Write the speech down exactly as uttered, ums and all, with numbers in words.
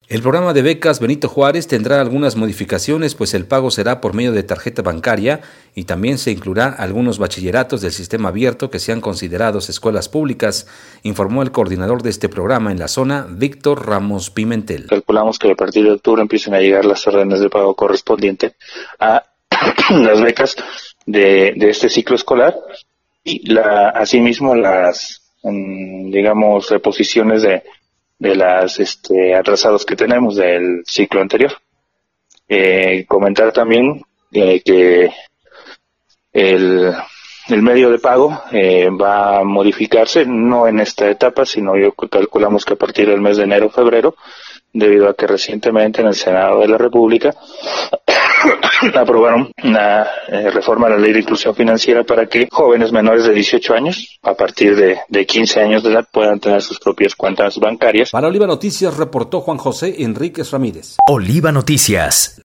El programa de becas Benito Juárez tendrá algunas modificaciones, pues el pago será por medio de tarjeta bancaria y también se incluirá algunos bachilleratos del sistema abierto que sean considerados escuelas públicas, informó el coordinador de este programa en la zona, Víctor Ramos Pimentel. Calculamos que a partir de octubre empiecen a llegar las órdenes de pago correspondientes a las becas de, de este ciclo escolar y la, asimismo las, digamos, reposiciones de de las este, atrasados que tenemos del ciclo anterior. Eh, comentar también eh, que el, el medio de pago eh, va a modificarse, no en esta etapa, sino yo calculamos que a partir del mes de enero o febrero, debido a que recientemente en el Senado de la República aprobaron una eh, reforma a la Ley de Inclusión Financiera para que jóvenes menores de dieciocho años, a partir de, de quince años de edad, puedan tener sus propias cuentas bancarias. Para Oliva Noticias reportó Juan José Enríquez Ramírez. Oliva Noticias.